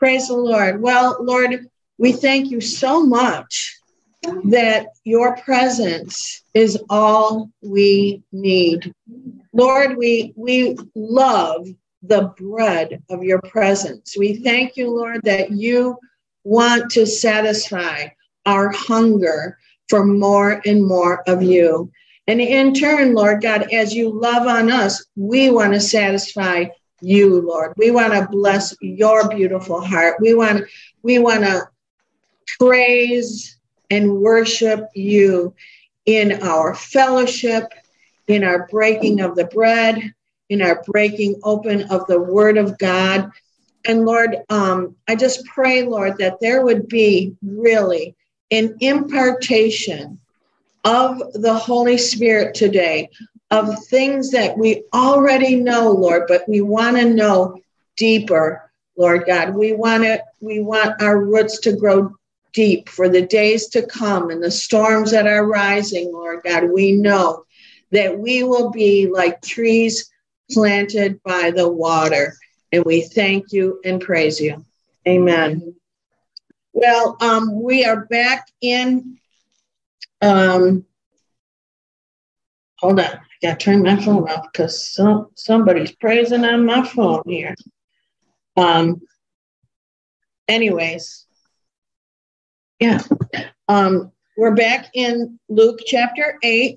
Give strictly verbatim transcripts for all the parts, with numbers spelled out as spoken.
Praise the Lord. Well, Lord, we thank you so much that your presence is all we need. Lord, we, we love the bread of your presence. We thank you, Lord, that you want to satisfy our hunger for more and more of you. And in turn, Lord God, as you love on us, we want to satisfy you, Lord. We want to bless your beautiful heart. We want, we want to praise and worship you in our fellowship, in our breaking of the bread, in our breaking open of the word of God. And Lord, um, I just pray, Lord, that there would be really an impartation of the Holy Spirit today, of things that we already know, Lord, but we want to know deeper, Lord God. We want to, we want our roots to grow deep for the days to come and the storms that are rising, Lord God. We know that we will be like trees planted by the water. And we thank you and praise you. Amen. Well, um, we are back in, um, hold on. I got to turn my phone off because some, somebody's praising on my phone here. Um, anyways, yeah. Um, we're back in Luke chapter eight.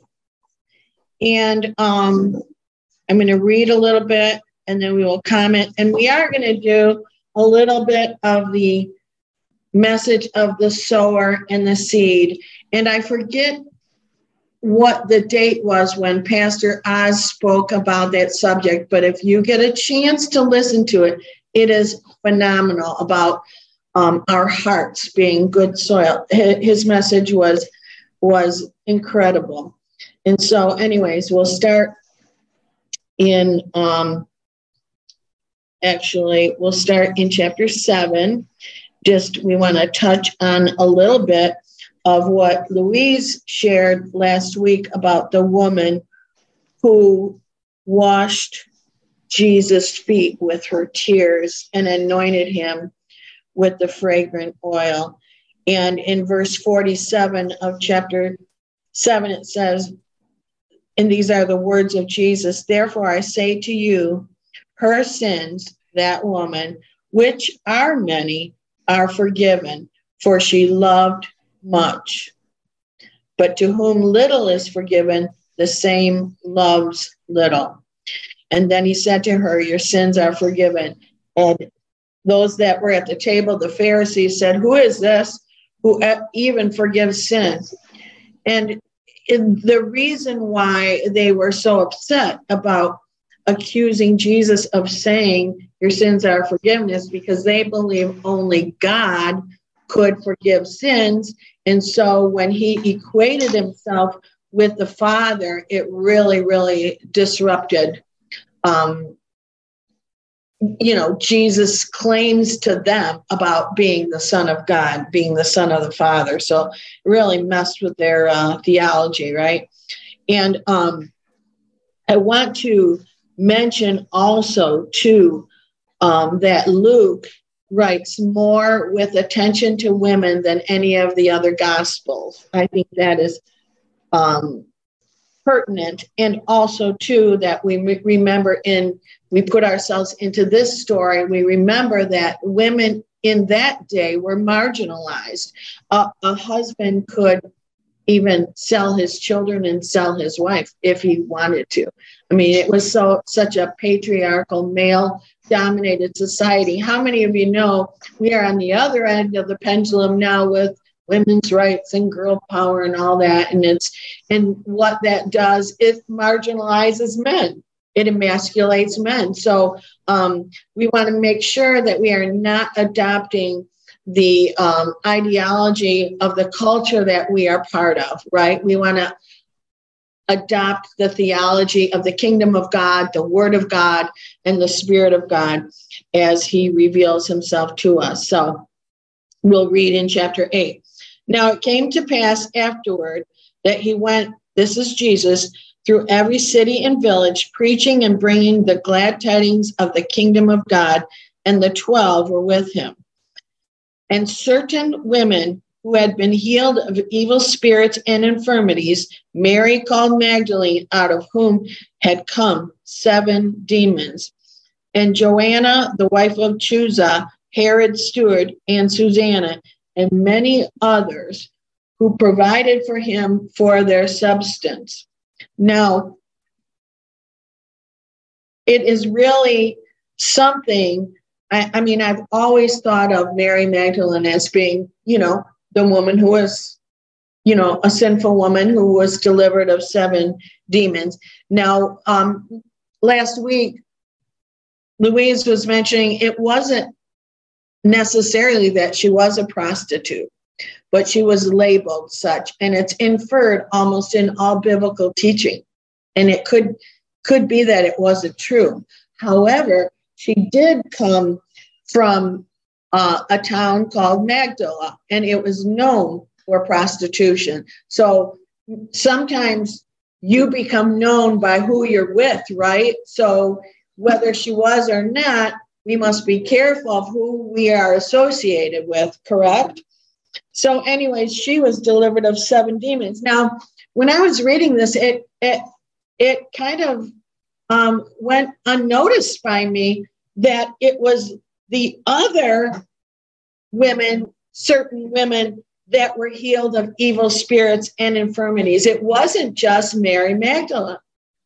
And um, I'm going to read a little bit and then we will comment. And we are going to do a little bit of the message of the sower and the seed. And I forget what the date was when Pastor Oz spoke about that subject. But if you get a chance to listen to it, it is phenomenal about um, our hearts being good soil. His message was, was incredible. And so anyways, we'll start in, um, actually, we'll start in chapter seven. Just, we want to touch on a little bit of what Louise shared last week about the woman who washed Jesus' feet with her tears and anointed him with the fragrant oil. And in verse forty-seven of chapter seven, it says, and these are the words of Jesus, therefore I say to you, her sins, that woman, which are many, are forgiven, for she loved much. But to whom little is forgiven, the same loves little. And then he said to her, your sins are forgiven. And those that were at the table, the Pharisees, said, who is this who even forgives sins? And the reason why they were so upset about accusing Jesus of saying your sins are forgiven is because they believe only God could forgive sins. And so when he equated himself with the Father, it really, really disrupted, um, you know, Jesus' claims to them about being the Son of God, being the Son of the Father. So it really messed with their uh, theology, right? And um, I want to mention also, too, um, that Luke writes more with attention to women than any of the other Gospels. I think that is um, pertinent. And also, too, that we re- remember in, we put ourselves into this story, we remember that women in that day were marginalized. Uh, a husband could even sell his children and sell his wife if he wanted to. I mean, it was so such a patriarchal, male-dominated society. How many of you know we are on the other end of the pendulum now with women's rights and girl power and all that? And it's and what that does, it marginalizes men. It emasculates men. So um, we want to make sure that we are not adopting the um, ideology of the culture that we are part of, right? We want to adopt the theology of the kingdom of God, the word of God, and the Spirit of God as he reveals himself to us. So we'll read in chapter eight. Now it came to pass afterward that he went, this is Jesus, through every city and village, preaching and bringing the glad tidings of the kingdom of God, and the twelve were with him. And certain women who had been healed of evil spirits and infirmities, Mary called Magdalene, out of whom had come seven demons, and Joanna, the wife of Chuza, Herod's steward, and Susanna, and many others who provided for him for their substance. Now, it is really something. I, I mean, I've always thought of Mary Magdalene as being, you know, the woman who was, you know, a sinful woman who was delivered of seven demons. Now, um, last week, Louise was mentioning it wasn't necessarily that she was a prostitute, but she was labeled such, and it's inferred almost in all biblical teaching. And it could could be that it wasn't true. However, she did come from uh, a town called Magdala, and it was known for prostitution. So sometimes you become known by who you're with, right? So whether she was or not, we must be careful of who we are associated with, correct? So anyways, she was delivered of seven demons. Now, when I was reading this, it it it kind of um, went unnoticed by me that it was the other women, certain women that were healed of evil spirits and infirmities. It wasn't just Mary Magdalene.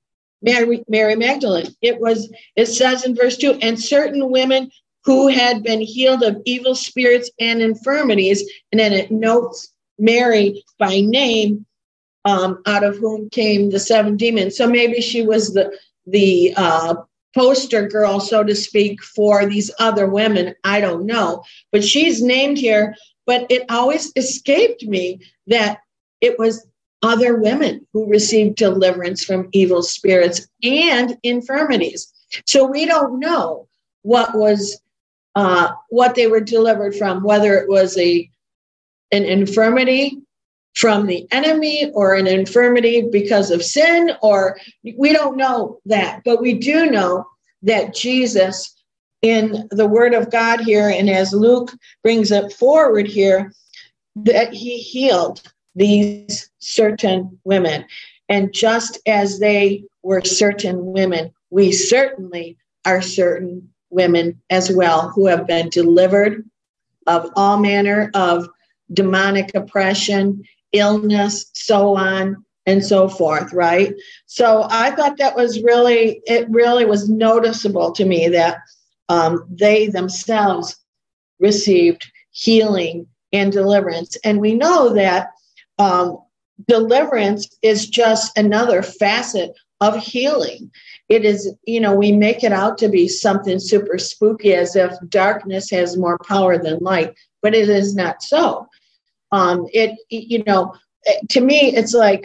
Mary, Mary Magdalene. It was, it says in verse two, and certain women who had been healed of evil spirits and infirmities, and then it notes Mary by name, um, out of whom came the seven demons. So maybe she was the the uh, poster girl, so to speak, for these other women. I don't know, but she's named here. But it always escaped me that it was other women who received deliverance from evil spirits and infirmities. So we don't know what was uh, what they were delivered from, whether it was a an infirmity from the enemy or an infirmity because of sin, or we don't know that. But we do know that Jesus, in the Word of God here, and as Luke brings it forward here, that he healed these certain women. And just as they were certain women, we certainly are certain women as well who have been delivered of all manner of demonic oppression, illness, so on and so forth, right? So I thought that was really, it really was noticeable to me that um, they themselves received healing and deliverance. And we know that um, deliverance is just another facet of healing. It is, you know, we make it out to be something super spooky, as if darkness has more power than light, but it is not so. Um, it, you know, to me, it's like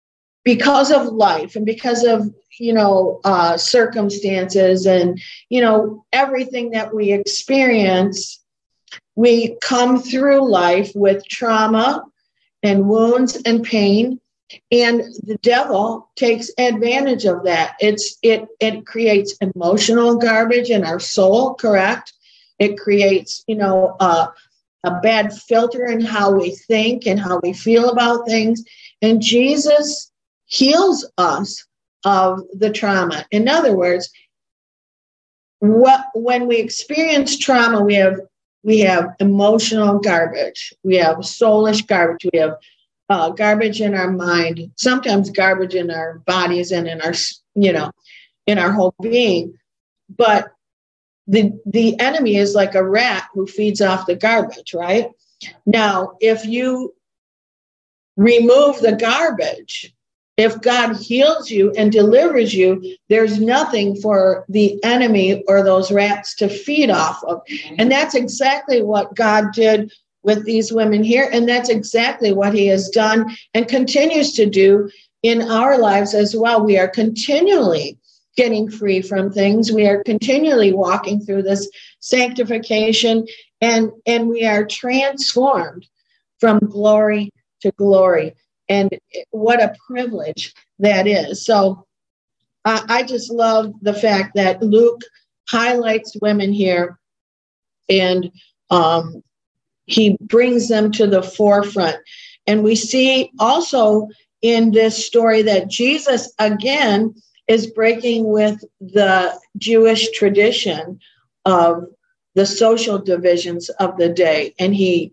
because of life and because of, you know, uh, circumstances and, you know, everything that we experience, we come through life with trauma and wounds and pain, and the devil takes advantage of that. It's it it creates emotional garbage in our soul, correct? It creates, you know, uh, a bad filter in how we think and how we feel about things. And Jesus heals us of the trauma. In other words, what when we experience trauma, we have we have emotional garbage, we have soulish garbage, we have uh, garbage in our mind, sometimes garbage in our bodies and in our, you know, in our whole being. But the the enemy is like a rat who feeds off the garbage, right? Now, if you remove the garbage, if God heals you and delivers you, there's nothing for the enemy or those rats to feed off of. And that's exactly what God did with these women here. And that's exactly what he has done and continues to do in our lives as well. We are continually getting free from things. We are continually walking through this sanctification, and, and we are transformed from glory to glory. And what a privilege that is. So uh, I just love the fact that Luke highlights women here. And, um, he brings them to the forefront. And we see also in this story that Jesus, again, is breaking with the Jewish tradition of the social divisions of the day. And he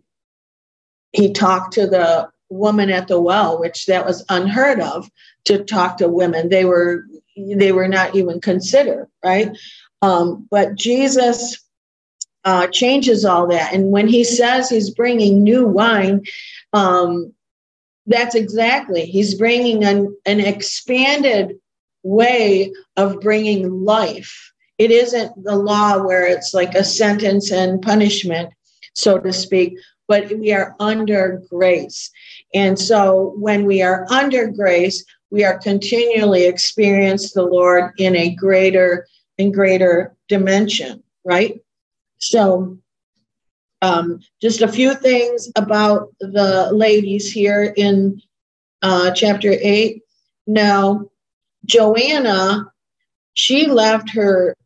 he talked to the woman at the well, which that was unheard of, to talk to women. They were they were not even considered, right? Um, but Jesus uh, changes all that. And when he says he's bringing new wine, um, that's exactly, he's bringing an, an expanded way of bringing life. It isn't the law where it's like a sentence and punishment, so to speak, but we are under grace. And so when we are under grace, we are continually experience the Lord in a greater and greater dimension, right? So um, just a few things about the ladies here in uh, chapter eight. Now, Joanna, she left her,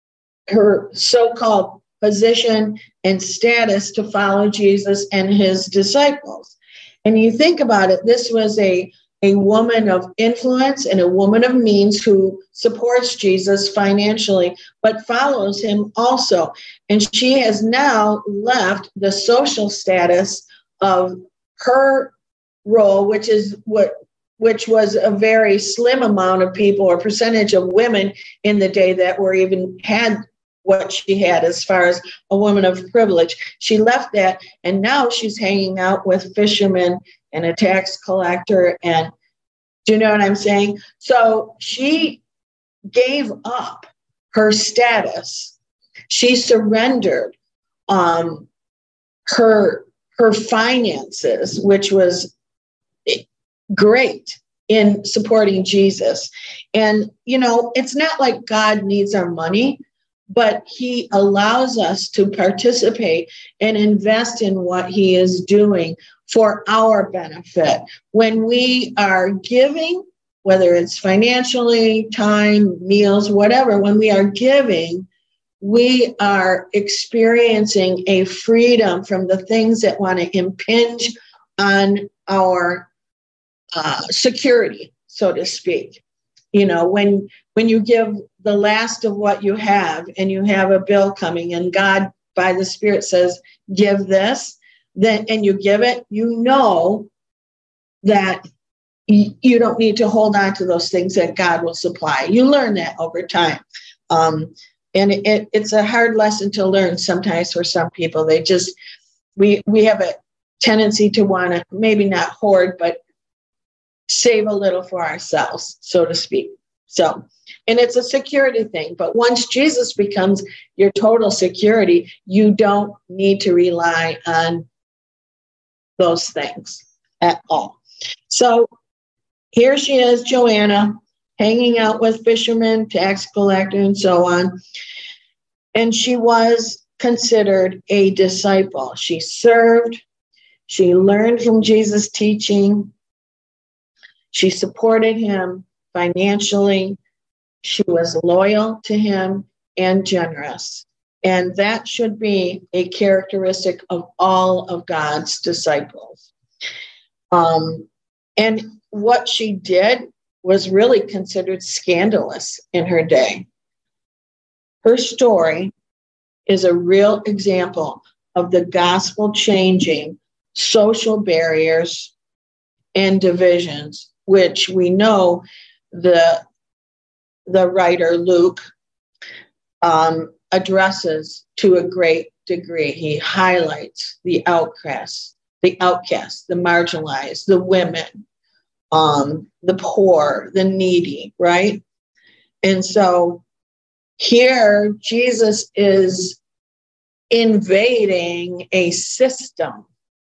her so-called position and status to follow Jesus and his disciples. And you think about it, this was a, a woman of influence and a woman of means who supports Jesus financially, but follows him also. And she has now left the social status of her role, which is what which was a very slim amount of people or percentage of women in the day that were even had what she had as far as a woman of privilege. She left that, and now she's hanging out with fishermen and a tax collector. And do you know what I'm saying? So she gave up her status. She surrendered um, her, her finances, which was great in supporting Jesus. And, you know, it's not like God needs our money, but he allows us to participate and invest in what he is doing for our benefit. When we are giving, whether it's financially, time, meals, whatever, when we are giving, we are experiencing a freedom from the things that want to impinge on our uh, security, so to speak. You know, when when you give the last of what you have and you have a bill coming and God by the Spirit says, give this, then and you give it, you know that y- you don't need to hold on to those things that God will supply. You learn that over time. Um, and it, it, it's a hard lesson to learn sometimes for some people. They just, we we have a tendency to want to maybe not hoard, but save a little for ourselves, so to speak. So, and it's a security thing. But once Jesus becomes your total security, you don't need to rely on those things at all. So here she is, Joanna, hanging out with fishermen, tax collector, and so on. And she was considered a disciple. She served. She learned from Jesus' teaching. She supported him financially. She was loyal to him and generous. And that should be a characteristic of all of God's disciples. Um, and what she did was really considered scandalous in her day. Her story is a real example of the gospel changing social barriers and divisions, which we know the, the writer Luke um, addresses to a great degree. He highlights the outcasts, the outcasts, the marginalized, the women, um, the poor, the needy, right? And so here Jesus is invading a system.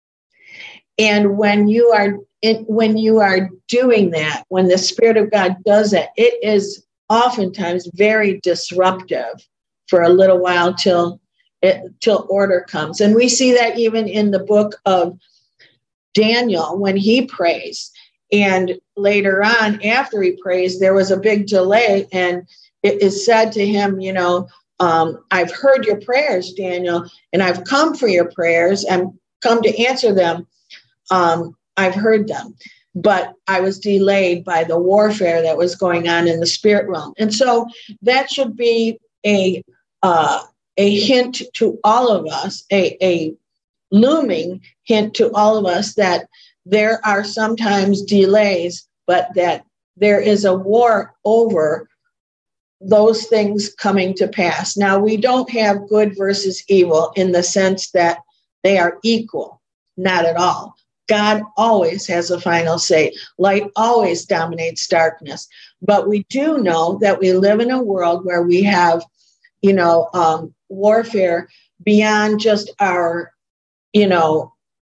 And when you are it, when you are doing that, when the Spirit of God does it, it is oftentimes very disruptive for a little while till it, till order comes. And we see that even in the book of Daniel when he prays. And later on, after he prays, there was a big delay. And it is said to him, you know, um, I've heard your prayers, Daniel, and I've come for your prayers. I'm come to answer them, um, I've heard them. But I was delayed by the warfare that was going on in the spirit realm. And so that should be a uh, a hint to all of us, a, a looming hint to all of us that there are sometimes delays, but that there is a war over those things coming to pass. Now, we don't have good versus evil in the sense that they are equal, not at all. God always has a final say. Light always dominates darkness. But we do know that we live in a world where we have, you know, um, warfare beyond just our, you know,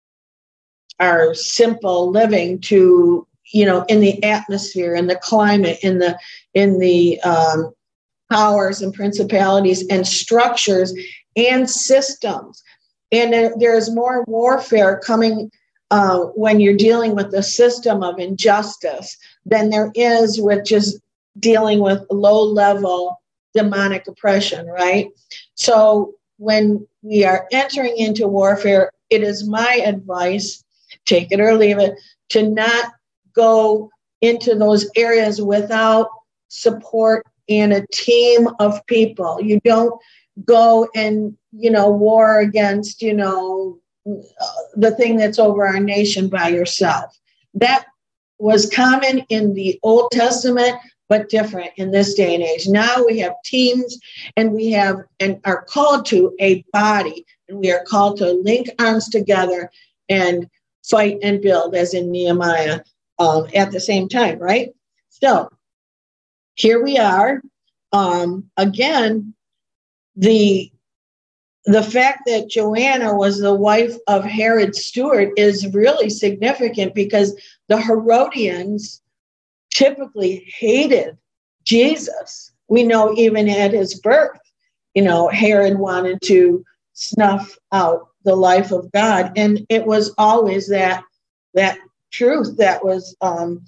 our simple living to, you know, in the atmosphere, in the climate, in the, in the um, powers and principalities and structures and systems. And there, there's more warfare coming Uh, when you're dealing with the system of injustice than there is with just dealing with low-level demonic oppression, right? So when we are entering into warfare, it is my advice, take it or leave it, to not go into those areas without support and a team of people. You don't go and, you know, war against, you know, the thing that's over our nation by yourself. That was common in the Old Testament, but different in this day and age. Now we have teams and we have and are called to a body, and we are called to link arms together and fight and build, as in Nehemiah, um, at the same time, right? So here we are. Um, again, the The fact that Joanna was the wife of Herod's steward is really significant because the Herodians typically hated Jesus. We know even at his birth, you know, Herod wanted to snuff out the life of God. And it was always that, that truth that was um,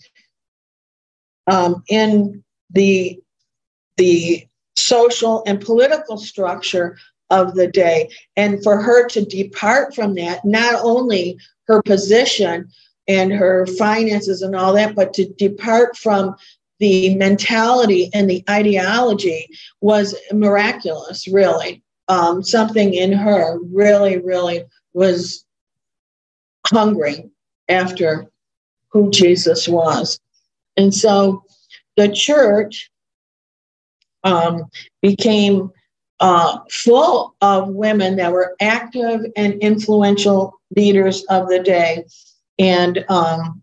um, in the, the social and political structure of the day. And for her to depart from that, not only her position and her finances and all that, but to depart from the mentality and the ideology was miraculous, really. Um, something in her really, really was hungry after who Jesus was. And so the church um, became Uh, full of women that were active and influential leaders of the day. And um,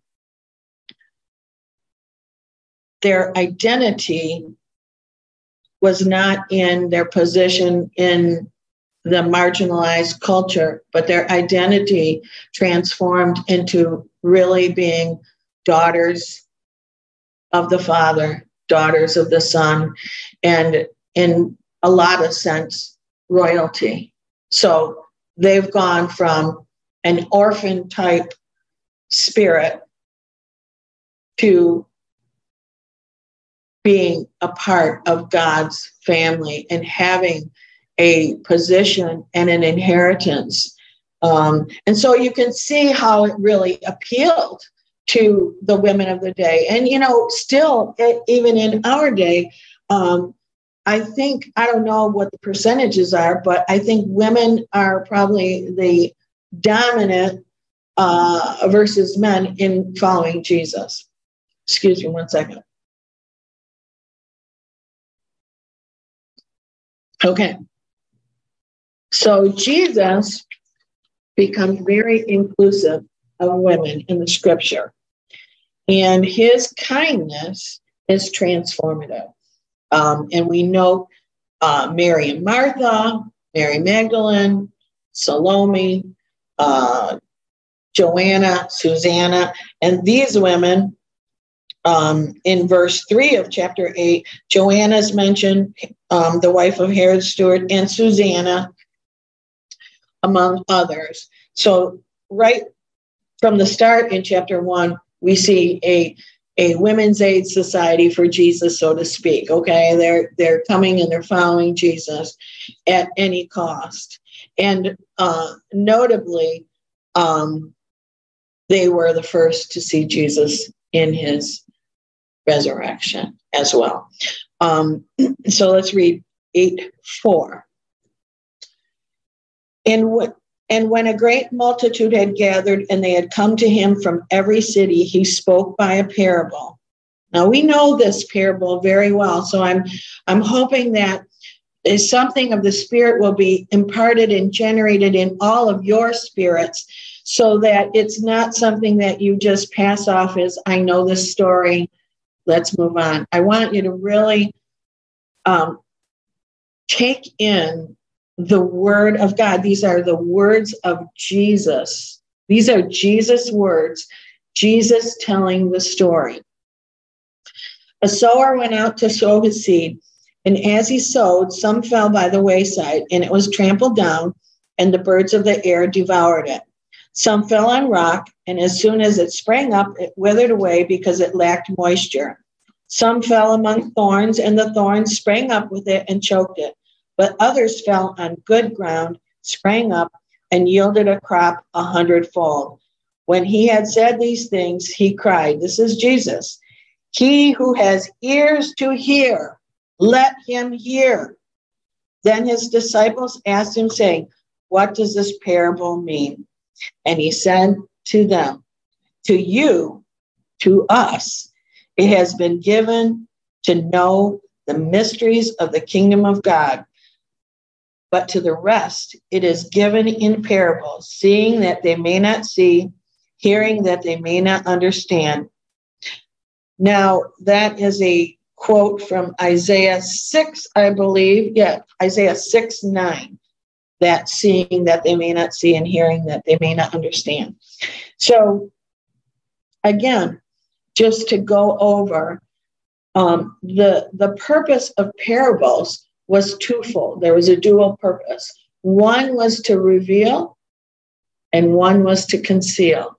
their identity was not in their position in the marginalized culture, but their identity transformed into really being daughters of the Father, daughters of the Son, and in a lot of sense, royalty. So they've gone from an orphan type spirit to being a part of God's family and having a position and an inheritance. Um, and so you can see how it really appealed to the women of the day. And, you know, still, even in our day, um, I think, I don't know what the percentages are, but I think women are probably the dominant uh, versus men in following Jesus. Excuse me one second. Okay. So Jesus becomes very inclusive of women in the scripture, and his kindness is transformative. Um, and we know uh, Mary and Martha, Mary Magdalene, Salome, uh, Joanna, Susanna, and these women, um, in verse three of chapter eight, Joanna's mentioned, um, the wife of Herod's steward, and Susanna, among others. So right from the start in chapter one, we see a a women's aid society for Jesus, so to speak. Okay, they're they're coming and they're following Jesus at any cost. And uh, notably, um, they were the first to see Jesus in his resurrection as well. Um, so let's read eight four. And what And when a great multitude had gathered and they had come to him from every city, he spoke by a parable. Now we know this parable very well, so I'm I'm hoping that something of the Spirit will be imparted and generated in all of your spirits, so that it's not something that you just pass off as, I know this story, let's move on. I want you to really um, take in the word of God. These are the words of Jesus. These are Jesus' words, Jesus telling the story. A sower went out to sow his seed, and as he sowed, some fell by the wayside, and it was trampled down, and the birds of the air devoured it. Some fell on rock, and as soon as it sprang up, it withered away because it lacked moisture. Some fell among thorns, and the thorns sprang up with it and choked it. But others fell on good ground, sprang up, and yielded a crop a hundredfold. When he had said these things, he cried, this is Jesus, he who has ears to hear, let him hear. Then his disciples asked him, saying, what does this parable mean? And he said to them, to you, to us, it has been given to know the mysteries of the kingdom of God. But to the rest, it is given in parables, seeing that they may not see, hearing that they may not understand. Now, that is a quote from Isaiah six, I believe. Yeah, Isaiah six nine. That seeing that they may not see and hearing that they may not understand. So, again, just to go over, um, the, the purpose of parables was twofold. There was a dual purpose. One was to reveal, and one was to conceal.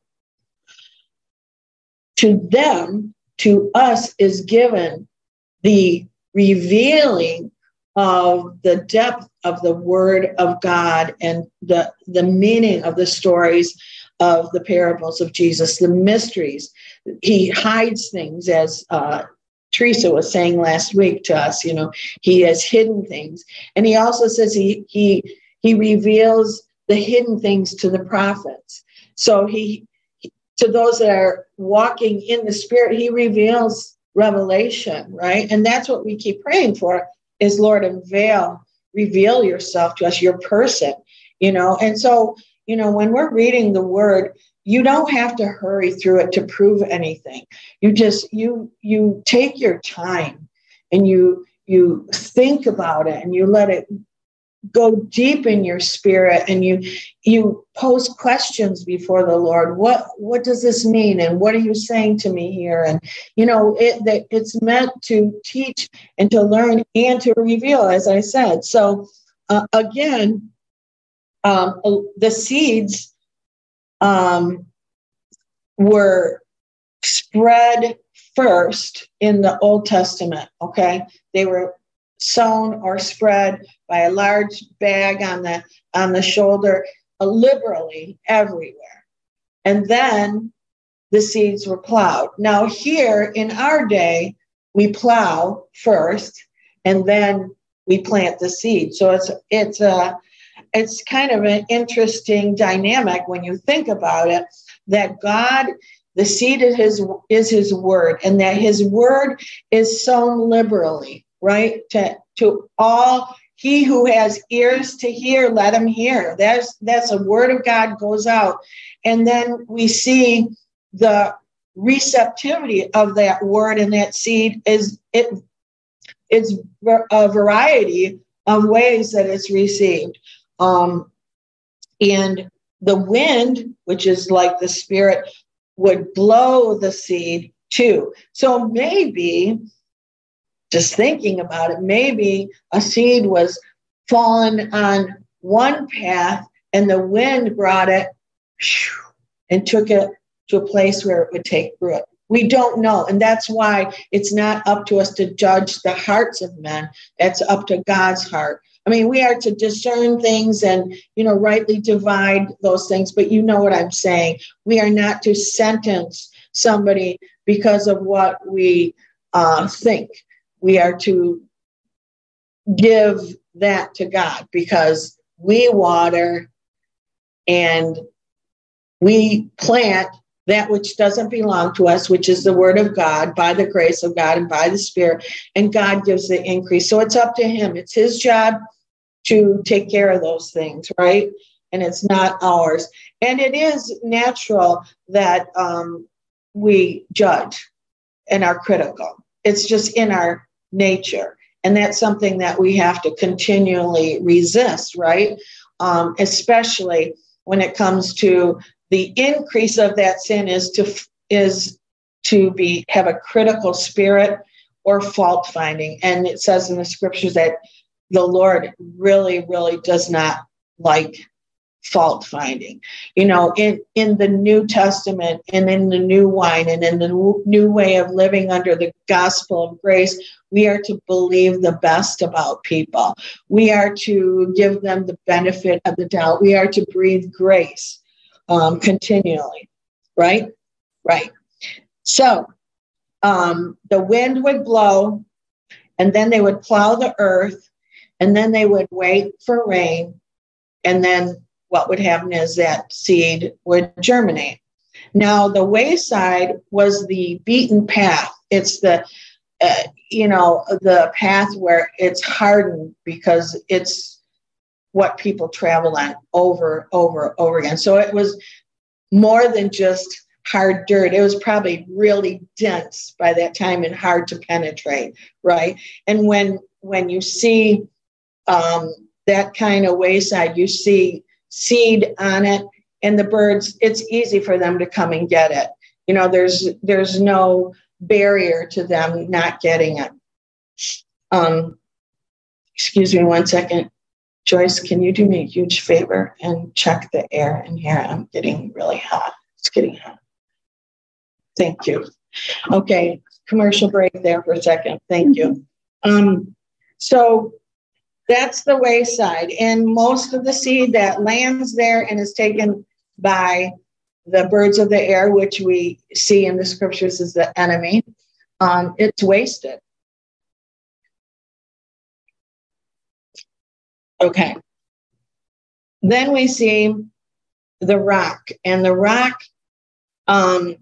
To them, to us, is given the revealing of the depth of the word of God and the, the meaning of the stories of the parables of Jesus, the mysteries. He hides things, as uh, Teresa was saying last week to us, you know, he has hidden things. And he also says he he he reveals the hidden things to the prophets. So he, to those that are walking in the Spirit, he reveals revelation, right? And that's what we keep praying for, is Lord, unveil, reveal yourself to us, your person, you know. And so, you know, when we're reading the word, you don't have to hurry through it to prove anything. You just, you, you take your time and you, you think about it and you let it go deep in your spirit, and you, you pose questions before the Lord. What, what does this mean? And what are you saying to me here? And, you know, it, that it's meant to teach and to learn and to reveal, as I said. So uh, again, um, the seeds, um, were spread first in the Old Testament, okay? They were sown or spread by a large bag on the on the shoulder, uh, liberally everywhere. And then the seeds were plowed. Now here in our day, we plow first, and then we plant the seed. So it's it's a it's kind of an interesting dynamic when you think about it, that God, the seed is his, is his word, and that his word is sown liberally, right? To, to all, he who has ears to hear, let him hear. That's, that's a word of God goes out. And then we see the receptivity of that word and that seed is, it, it's a variety of ways that it's received. Um, and the wind, which is like the Spirit, would blow the seed too. So maybe, just thinking about it, maybe a seed was fallen on one path and the wind brought it and took it to a place where it would take root. We don't know. And that's why it's not up to us to judge the hearts of men. It's up to God's heart. I mean, we are to discern things and, you know, rightly divide those things. But you know what I'm saying. We are not to sentence somebody because of what we uh, think. We are to give that to God because we water and we plant that which doesn't belong to us, which is the word of God, by the grace of God and by the Spirit, and God gives the increase. So it's up to him. It's his job to take care of those things, right? And it's not ours. And it is natural that um, we judge and are critical. It's just in our nature. And that's something that we have to continually resist, right? Um, especially when it comes to the increase of that sin is to is to be have a critical spirit or fault finding. And it says in the scriptures that the Lord really, really does not like fault finding. You know, in, in the New Testament and in the new wine and in the new way of living under the gospel of grace, we are to believe the best about people. We are to give them the benefit of the doubt. We are to breathe grace um, continually, right? Right. So um, the wind would blow, and then they would plow the earth, and then they would wait for rain, and then what would happen is that seed would germinate. Now, the wayside was the beaten path. It's the, uh, you know, the path where it's hardened because it's what people travel on over, over, over again. So it was more than just hard dirt. It was probably really dense by that time and hard to penetrate, right? And when when you see um, that kind of wayside, you see seed on it, and the birds, it's easy for them to come and get it. You know, there's there's no barrier to them not getting it. Um, excuse me one second. Joyce, can you do me a huge favor and check the air in here? I'm getting really hot. It's getting hot. Thank you. Okay, commercial break there for a second. Thank you. Um, so that's the wayside. And most of the seed that lands there and is taken by the birds of the air, which we see in the scriptures as the enemy, um, it's wasted. Okay. Then we see the rock. And the rock, um,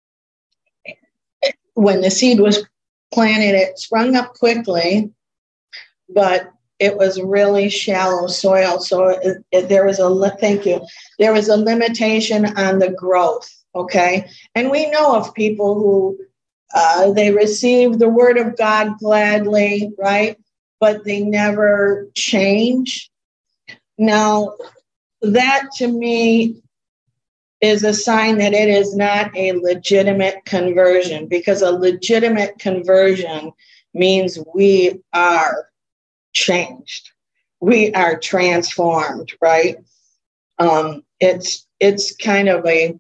when the seed was planted, it sprung up quickly, but it was really shallow soil. So it, it, there was a, thank you, there was a limitation on the growth, okay? And we know of people who, uh, they received the word of God gladly, right? But they never change. Now, that to me is a sign that it is not a legitimate conversion, because a legitimate conversion means we are changed. We are transformed, right? Um, it's it's kind of a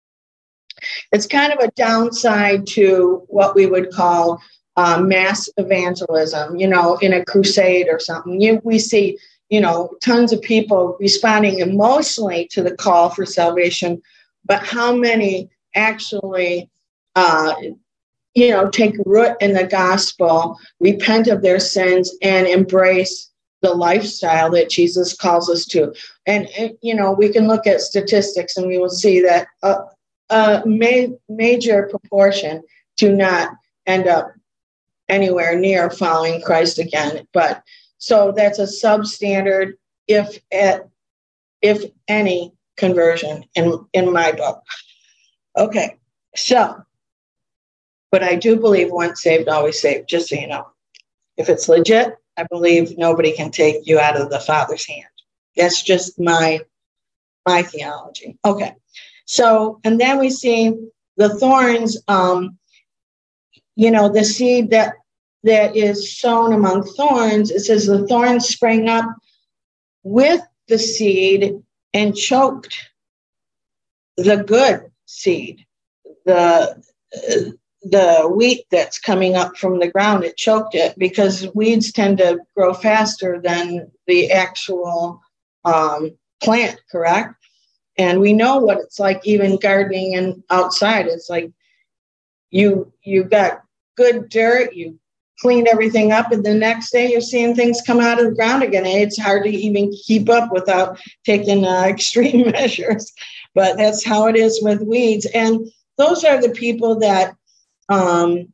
it's kind of a downside to what we would call uh, mass evangelism. You know, in a crusade or something, you, we see you know tons of people responding emotionally to the call for salvation, but how many actually uh, you know, take root in the gospel, repent of their sins, and embrace the lifestyle that Jesus calls us to? And, you know, we can look at statistics and we will see that a, a ma- major proportion do not end up anywhere near following Christ again. But so that's a substandard, if at, if any, conversion in, in my book. Okay, so. But I do believe once saved, always saved, just so you know. If it's legit, I believe nobody can take you out of the Father's hand. That's just my, my theology. Okay. So, and then we see the thorns, um, you know, the seed that, that is sown among thorns. It says the thorns sprang up with the seed and choked the good seed. The... Uh, the wheat that's coming up from the ground, it choked it, because weeds tend to grow faster than the actual um, plant, correct? And we know what it's like, even gardening and outside. It's like you you got good dirt, you cleaned everything up, and the next day you're seeing things come out of the ground again. It's hard to even keep up without taking uh, extreme measures. But that's how it is with weeds. And those are the people that um,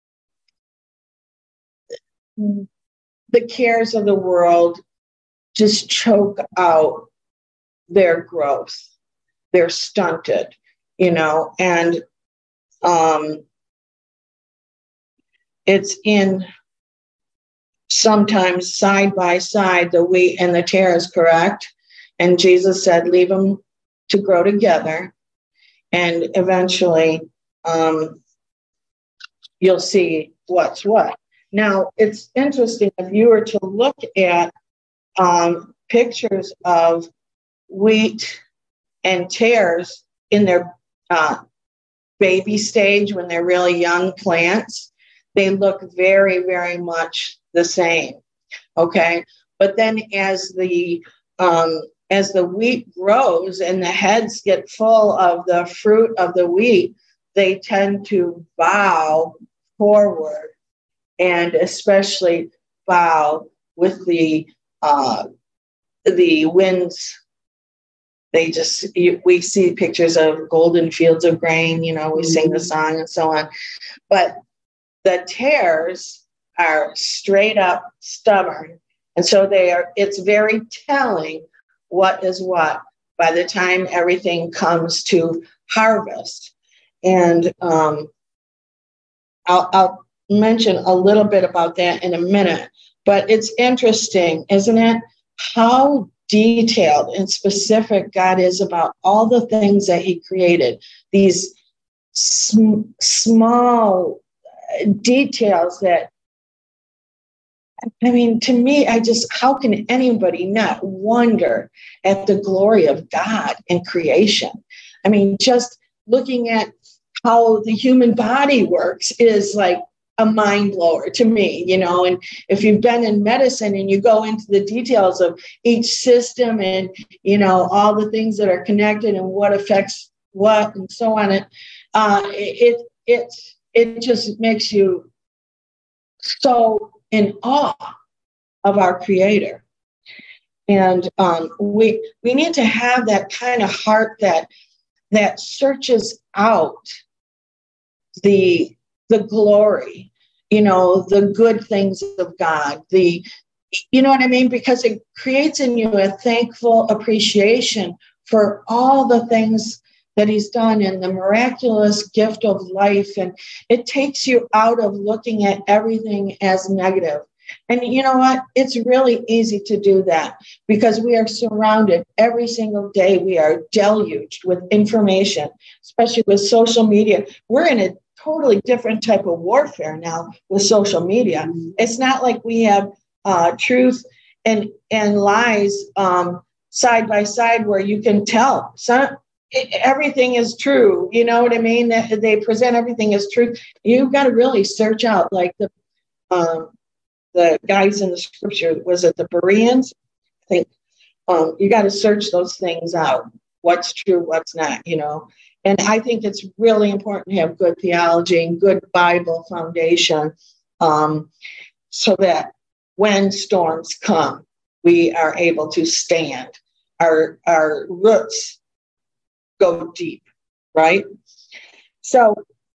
the cares of the world just choke out their growth. They're stunted, you know, and um, it's in sometimes side by side, the wheat and the tares, correct? And Jesus said, leave them to grow together. And eventually um, you'll see what's what. Now, it's interesting if you were to look at um, pictures of wheat and tares in their uh, baby stage when they're really young plants, they look very, very much the same. Okay. But then as the um, as the wheat grows and the heads get full of the fruit of the wheat, they tend to bow forward, and especially bow with the uh, the winds. They just, we see pictures of golden fields of grain, you know, we sing the song and so on. But the tares are straight up stubborn. And so they are, it's very telling what is what by the time everything comes to harvest. And um, I'll, I'll mention a little bit about that in a minute. But it's interesting, isn't it? How detailed and specific God is about all the things that he created. These sm- small details that, I mean, to me, I just, how can anybody not wonder at the glory of God in creation? I mean, just looking at how the human body works is like a mind blower to me, you know. And if you've been in medicine and you go into the details of each system and, you know, all the things that are connected and what affects what and so on, it uh, it it it just makes you so in awe of our Creator. And um, we we need to have that kind of heart that that searches out the the glory, you know, the good things of God, the, you know what I mean? Because it creates in you a thankful appreciation for all the things that he's done and the miraculous gift of life. And it takes you out of looking at everything as negative. And you know what? It's really easy to do that because we are surrounded every single day. We are deluged with information, especially with social media. We're in a totally different type of warfare now with social media. It's not like we have uh, truth and and lies um, side by side where you can tell some, it, everything is true. You know what I mean? They present everything as truth. You've got to really search out, like the um, the guys in the scripture. Was it the Bereans? I think um, you got to search those things out. What's true, what's not, you know. And I think it's really important to have good theology and good Bible foundation um, so that when storms come, we are able to stand. Our, our roots go deep, right? So,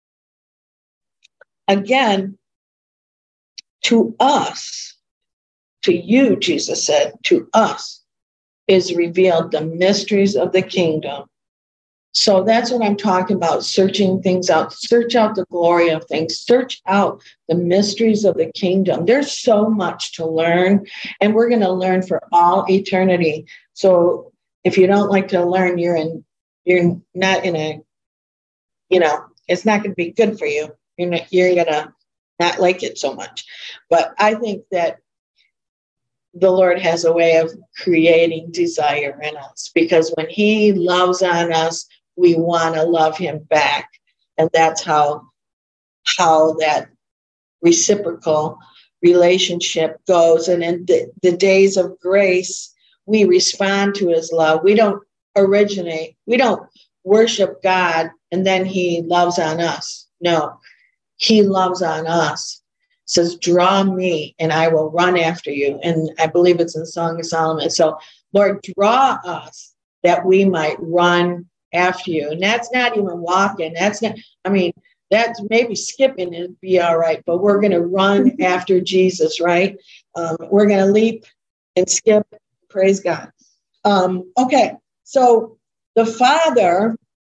again, to us, to you, Jesus said, to us is revealed the mysteries of the kingdom. So that's what I'm talking about, searching things out. Search out the glory of things. Search out the mysteries of the kingdom. There's so much to learn, and we're going to learn for all eternity. So if you don't like to learn, you're in, you're not in a, you know, it's not going to be good for you. You're not, you're going to not like it so much. But I think that the Lord has a way of creating desire in us, because when he loves on us, we want to love him back. And that's how, how that reciprocal relationship goes. And in the, the days of grace, we respond to his love. We don't originate. We don't worship God and then he loves on us. No, he loves on us. Says, draw me and I will run after you. And I believe it's in Song of Solomon. So Lord, draw us that we might run after you. And that's not even walking. That's not, I mean, that's maybe skipping it'd be all right, but we're going to run after Jesus, right? Um, we're going to leap and skip. Praise God. Um, okay. So the Father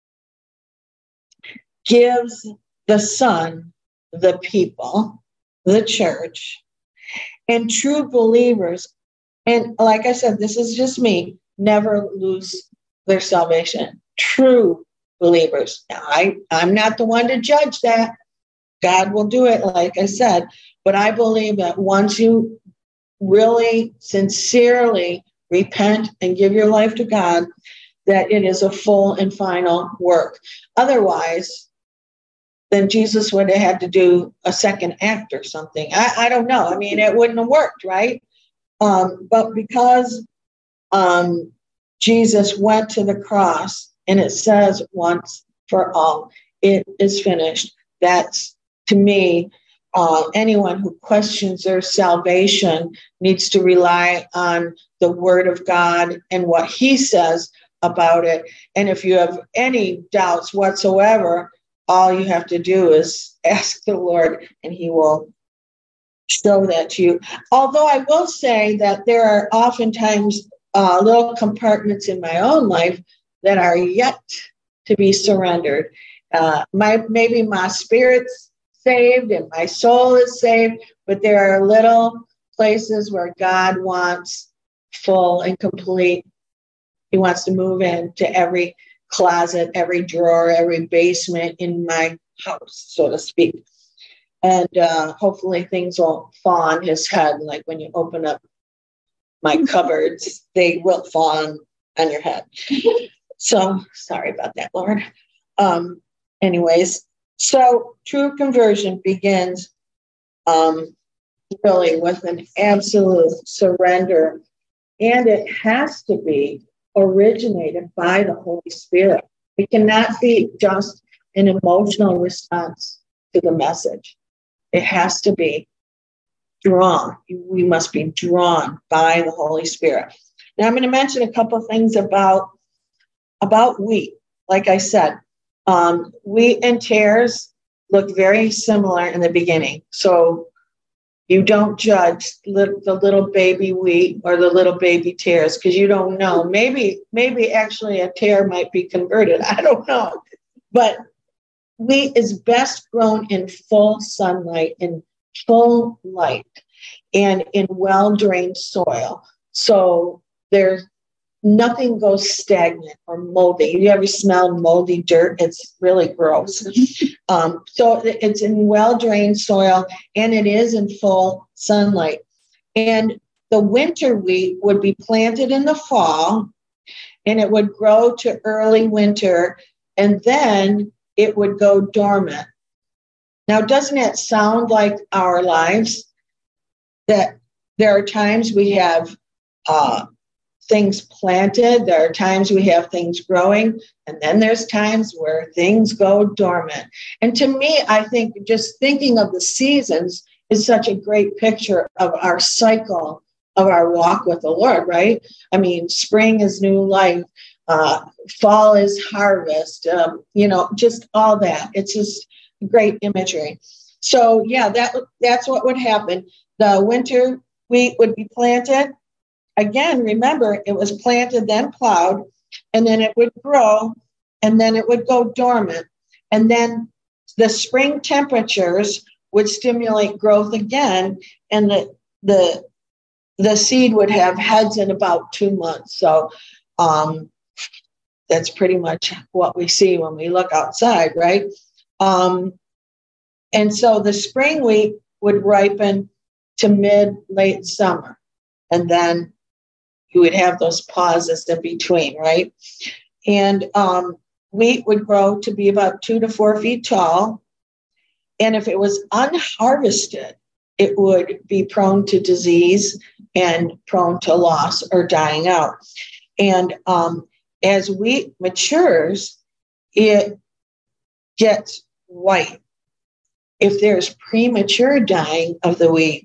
gives the Son, the people, the church, and true believers. And like I said, this is just me, never lose their salvation. True believers. Now, I, I'm not the one to judge that. God will do it, like I said. But I believe that once you really sincerely repent and give your life to God, that it is a full and final work. Otherwise, then Jesus would have had to do a second act or something. I, I don't know. I mean, it wouldn't have worked, right? Um, but because um, Jesus went to the cross and it says once for all, it is finished. That's, to me, uh, anyone who questions their salvation needs to rely on the word of God and what he says about it. And if you have any doubts whatsoever, all you have to do is ask the Lord and he will show that to you. Although I will say that there are oftentimes uh, little compartments in my own life that are yet to be surrendered. Uh, my maybe my spirit's saved and my soul is saved, but there are little places where God wants full and complete. He wants to move into every closet, every drawer, every basement in my house, so to speak. And uh, hopefully things won't fall on his head. Like when you open up my cupboards, they will fall on, on your head. So sorry about that, Lord. Um, anyways, so true conversion begins um, really with an absolute surrender. And it has to be originated by the Holy Spirit. It cannot be just an emotional response to the message. It has to be drawn. We must be drawn by the Holy Spirit. Now, I'm going to mention a couple of things about, about wheat. Like I said, um, wheat and tares look very similar in the beginning. So you don't judge the little baby wheat or the little baby tares because you don't know. Maybe, maybe actually a tare might be converted. I don't know. But wheat is best grown in full sunlight, in full light, and in well-drained soil. So there's nothing goes stagnant or moldy. You ever smell moldy dirt? It's really gross. Um, so it's in well-drained soil, and it is in full sunlight. And the winter wheat would be planted in the fall, and it would grow to early winter, and then it would go dormant. Now, doesn't that sound like our lives? That there are times we have uh, things planted, there are times we have things growing, and then there's times where things go dormant. And to me, I think just thinking of the seasons is such a great picture of our cycle of our walk with the Lord, right? I mean, spring is new life, uh, fall is harvest, um, you know, just all that. It's just great imagery. So yeah, that that's what would happen. The winter wheat would be planted. Again, remember, it was planted, then plowed, and then it would grow, and then it would go dormant. And then the spring temperatures would stimulate growth again, and the the the seed would have heads in about two months. So um, that's pretty much what we see when we look outside, right? Um, and so the spring wheat would ripen to mid, late summer, and then you would have those pauses in between, right? And um, wheat would grow to be about two to four feet tall. And if it was unharvested it would be prone to disease and prone to loss or dying out. And um, as wheat matures, it gets white. If there's premature dying of the wheat,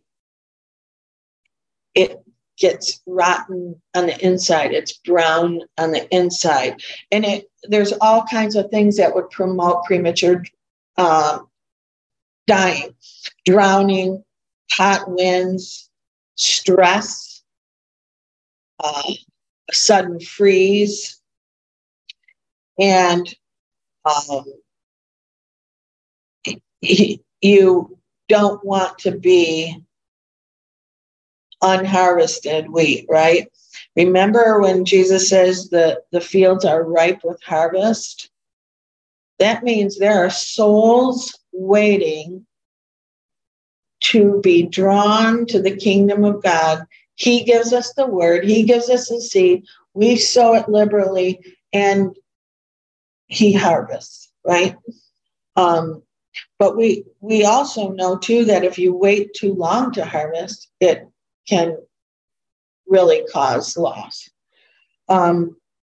it gets rotten on the inside. It's brown on the inside. And it there's all kinds of things that would promote premature uh, dying, drowning, hot winds, stress, uh, a sudden freeze, and um, you don't want to be unharvested wheat, right? Remember when Jesus says the, the fields are ripe with harvest? That means there are souls waiting to be drawn to the kingdom of God. He gives us the word. He gives us the seed. We sow it liberally, and he harvests, right? Um, but we we also know, too, that if you wait too long to harvest, it can really cause loss. Um,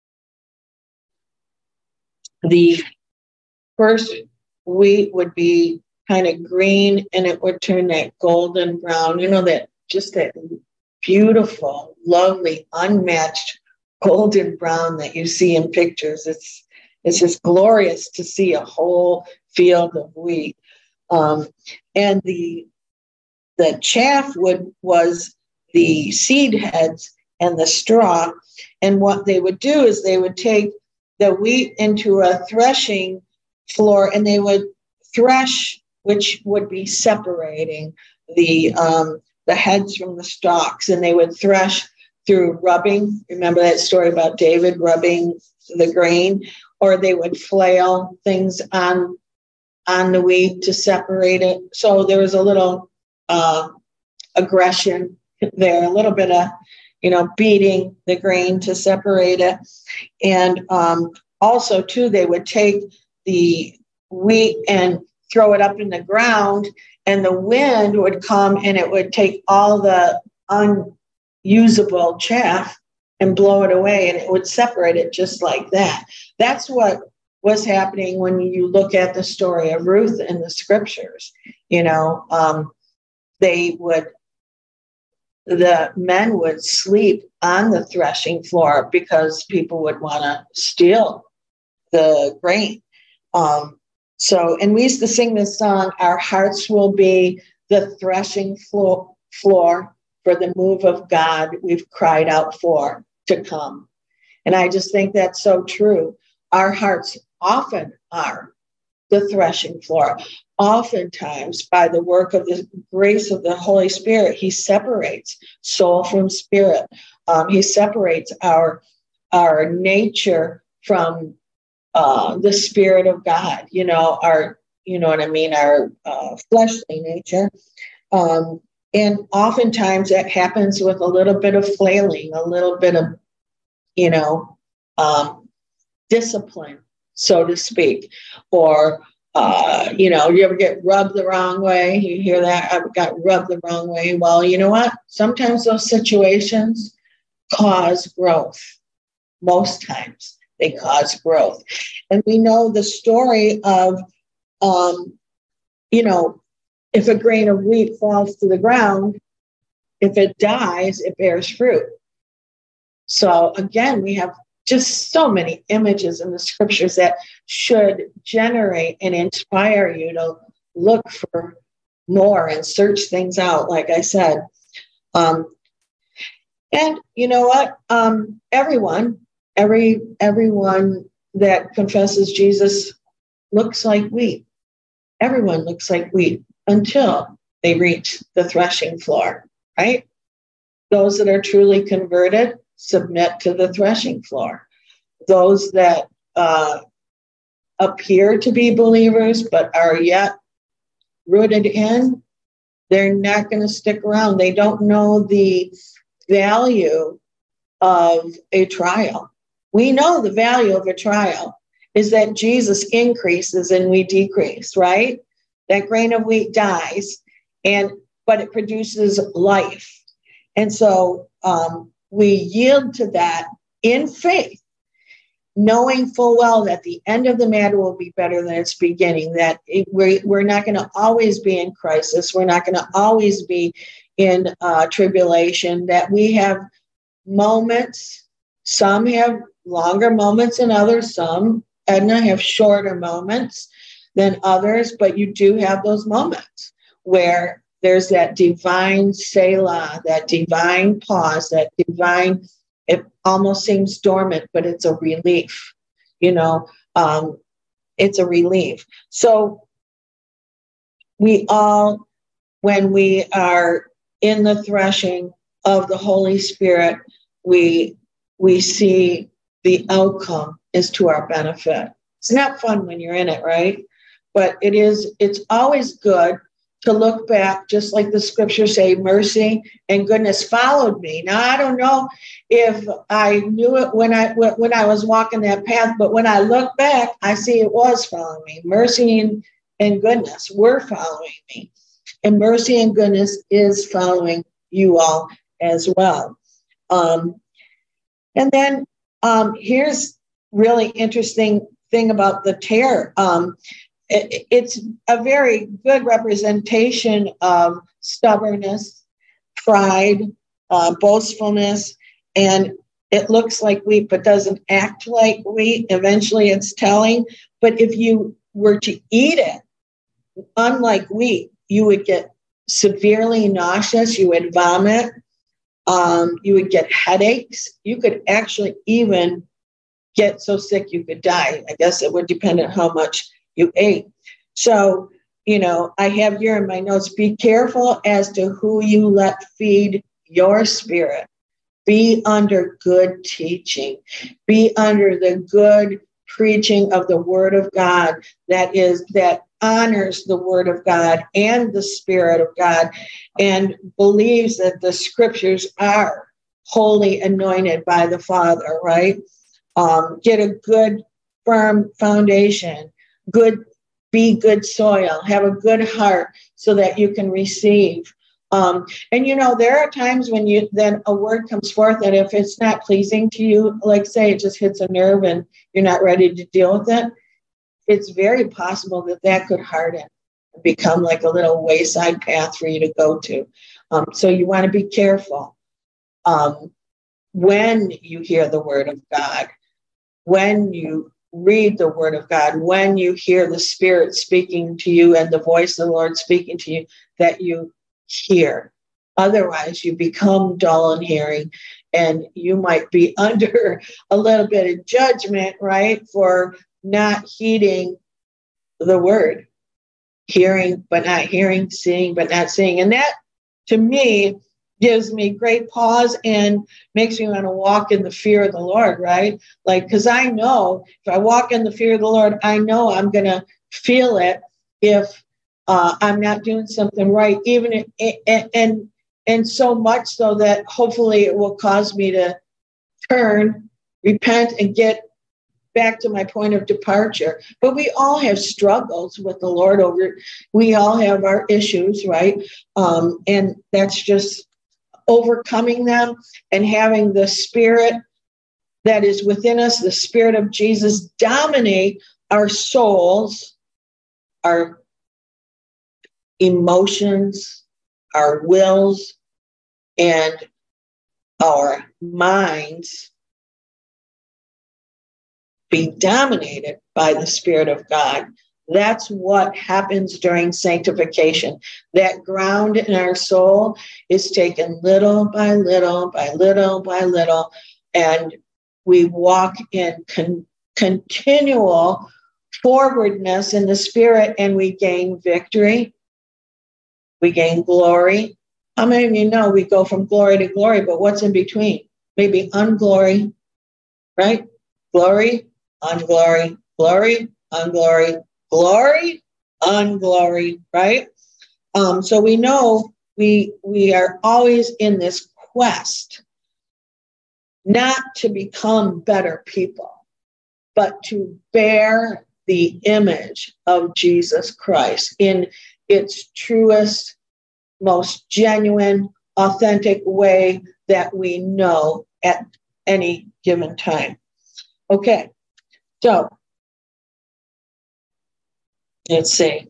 the first wheat would be kind of green, and it would turn that golden brown, you know, that just that beautiful, lovely, unmatched golden brown that you see in pictures. It's it's just glorious to see a whole field of wheat. Um, and the the chaff would was the seed heads and the straw. And what they would do is they would take the wheat into a threshing floor, and they would thresh, which would be separating the um, the heads from the stalks, and they would thresh through rubbing. Remember that story about David rubbing the grain? Or they would flail things on on the wheat to separate it. So there was a little uh, aggression there, a little bit of, you know, beating the grain to separate it. And um, also, too, they would take the wheat and throw it up in the ground, and the wind would come and it would take all the unusable chaff and blow it away, and it would separate it just like that. That's what was happening when you look at the story of Ruth in the scriptures. You know, um, they would, the men would sleep on the threshing floor because people would want to steal the grain. Um, so, and we used to sing this song, "Our hearts will be the threshing floor, floor for the move of God we've cried out for to come." And I just think that's so true. Our hearts often are the threshing floor. Oftentimes, by the work of the grace of the Holy Spirit, he separates soul from spirit. Um, he separates our, our nature from uh, the Spirit of God, you know, our, you know what I mean, our uh, fleshly nature. Um, and oftentimes that happens with a little bit of flailing, a little bit of, you know, um, discipline, so to speak. Or, uh, you know, you ever get rubbed the wrong way? You hear that? I got rubbed the wrong way. Well, you know what? Sometimes those situations cause growth. Most times they cause growth. And we know the story of, um, you know, if a grain of wheat falls to the ground, if it dies, it bears fruit. So again, we have just so many images in the scriptures that should generate and inspire you to look for more and search things out, like I said. Um, and you know what? Um, everyone, every everyone that confesses Jesus looks like wheat. Everyone looks like wheat until they reach the threshing floor, right? Those that are truly converted submit to the threshing floor. Those that uh, appear to be believers but are yet rooted in, they're not going to stick around. They don't know the value of a trial. We know the value of a trial is that Jesus increases and we decrease, right? That grain of wheat dies, and but it produces life. And so um, we yield to that in faith, knowing full well that the end of the matter will be better than its beginning, that it, we're, we're not going to always be in crisis. We're not going to always be in uh, tribulation, that we have moments. Some have longer moments than others. Some, Edna, have shorter moments than others, but you do have those moments where there's that divine Selah, that divine pause, that divine, it almost seems dormant, but it's a relief, you know, um, it's a relief. So we all, when we are in the threshing of the Holy Spirit, we we see the outcome is to our benefit. It's not fun when you're in it, right? But it is, it's always good to look back, just like the scriptures say, mercy and goodness followed me. Now, I don't know if I knew it when I when I was walking that path, but when I look back, I see it was following me. Mercy and, and goodness were following me. And mercy and goodness is following you all as well. Um, and then um, here's really interesting thing about the tear. Um, it, it's a very good representation of stubbornness, pride, uh, boastfulness, and it looks like wheat but doesn't act like wheat. Eventually it's telling. But if you were to eat it, unlike wheat, you would get severely nauseous, you would vomit, um, you would get headaches. You could actually even get so sick you could die. I guess it would depend on how much you ate. So, you know, I have here in my notes, be careful as to who you let feed your spirit. Be under good teaching. Be under the good preaching of the word of God that is, that honors the word of God and the Spirit of God, and believes that the scriptures are wholly anointed by the Father, right? Um, get a good, firm foundation, good, be good soil, have a good heart so that you can receive. Um, and, you know, there are times when you then a word comes forth that if it's not pleasing to you, like say it just hits a nerve and you're not ready to deal with it, it's very possible that that could harden and become like a little wayside path for you to go to. Um, so you want to be careful um, when you hear the word of God, when you read the word of God, when you hear the Spirit speaking to you and the voice of the Lord speaking to you, that you hear. Otherwise, you become dull in hearing, and you might be under a little bit of judgment, right, for not heeding the word, hearing but not hearing, seeing but not seeing. And that, to me, gives me great pause and makes me want to walk in the fear of the Lord, right? Like, because I know if I walk in the fear of the Lord, I know I'm going to feel it if uh, I'm not doing something right, even if, and, and and so much so that hopefully it will cause me to turn, repent, and get back to my point of departure. But we all have struggles with the Lord over, we all have our issues, right? Um, and that's just overcoming them and having the Spirit that is within us, the Spirit of Jesus, dominate our souls, our emotions, our wills, and our minds be dominated by the Spirit of God. That's what happens during sanctification. That ground in our soul is taken little by little, by little, by little, and we walk in con- continual forwardness in the Spirit, and we gain victory. We gain glory. How many of you know we go from glory to glory, but what's in between? Maybe unglory, right? Glory, unglory, glory, unglory, glory, unglory, right? Um, so we know we we are always in this quest, not to become better people, but to bear the image of Jesus Christ in its truest most genuine, authentic way that we know at any given time. Okay, so let's see.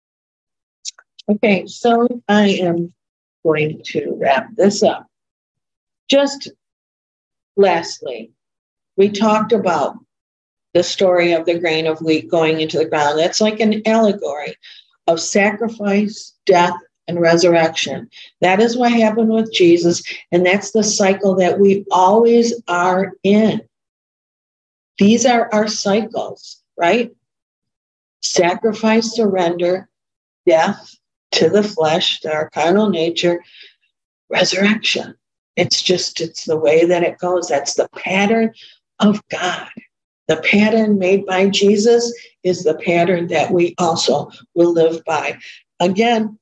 Okay, so I am going to wrap this up. Just lastly, we talked about the story of the grain of wheat going into the ground. That's like an allegory of sacrifice, death, and resurrection. That is what happened with Jesus, and that's the cycle that we always are in. These are our cycles, right? Sacrifice, surrender, death to the flesh, to our carnal nature, resurrection. It's just, it's the way that it goes. That's the pattern of God. The pattern made by Jesus is the pattern that we also will live by. Again,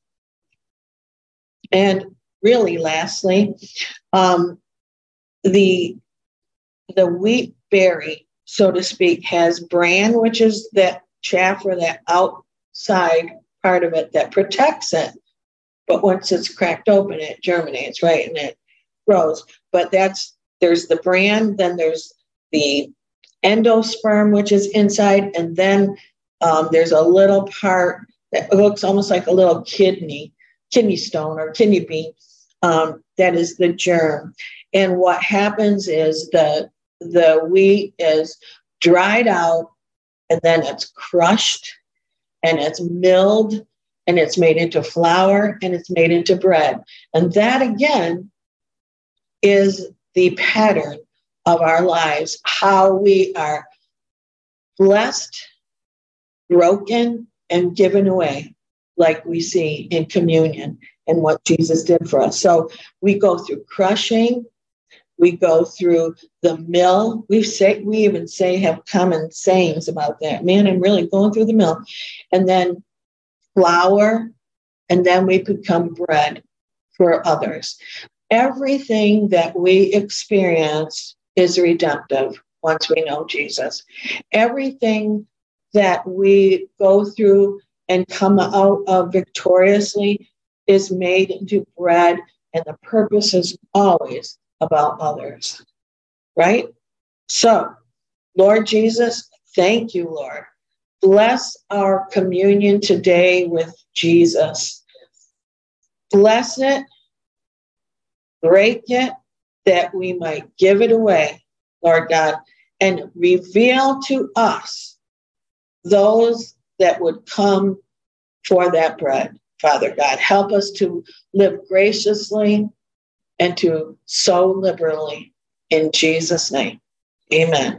and really lastly, um, the, the wheat berry, so to speak, has bran, which is that chaff or that outside part of it that protects it. But once it's cracked open, it germinates, right? And it grows. But that's, there's the bran, then there's the endosperm, which is inside, and then um, there's a little part that looks almost like a little kidney, kidney stone or kidney bean. Um, that is the germ. And what happens is the the wheat is dried out, and then it's crushed, and it's milled, and it's made into flour, and it's made into bread. And that again is the pattern of our lives, how we are blessed, broken, and given away, like we see in communion and what Jesus did for us. So we go through crushing, we go through the mill. We say, we even say, have common sayings about that. Man, I'm really going through the mill. And then flour, and then we become bread for others. Everything that we experience is redemptive once we know Jesus. Everything that we go through and come out of victoriously is made into bread, and the purpose is always about others, right? So, Lord Jesus, thank you, Lord. Bless our communion today with Jesus. Bless it, break it, that we might give it away, Lord God, and reveal to us those that would come for that bread, Father God. Help us to live graciously and to sow liberally. In Jesus' name, amen.